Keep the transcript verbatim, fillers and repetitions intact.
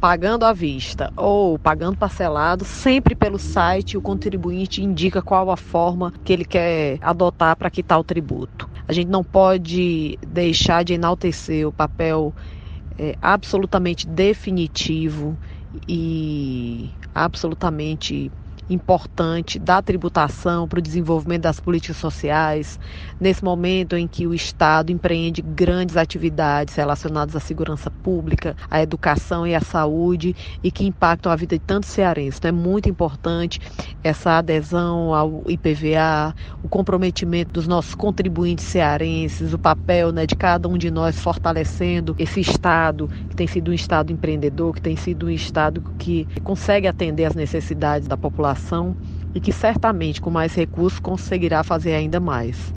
pagando à vista ou pagando parcelado, sempre pelo site o contribuinte indica qual a forma que ele quer adotar para quitar o tributo. A gente não pode deixar de enaltecer o papel é, absolutamente definitivo e absolutamente importante da tributação para o desenvolvimento das políticas sociais, nesse momento em que o Estado empreende grandes atividades relacionadas à segurança pública, à educação e à saúde e que impactam a vida de tantos cearenses. Então é muito importante essa adesão ao I P V A, o comprometimento dos nossos contribuintes cearenses, o papel, né, de cada um de nós fortalecendo esse Estado, que tem sido um Estado empreendedor, que tem sido um Estado que consegue atender às necessidades da população e que certamente com mais recursos conseguirá fazer ainda mais.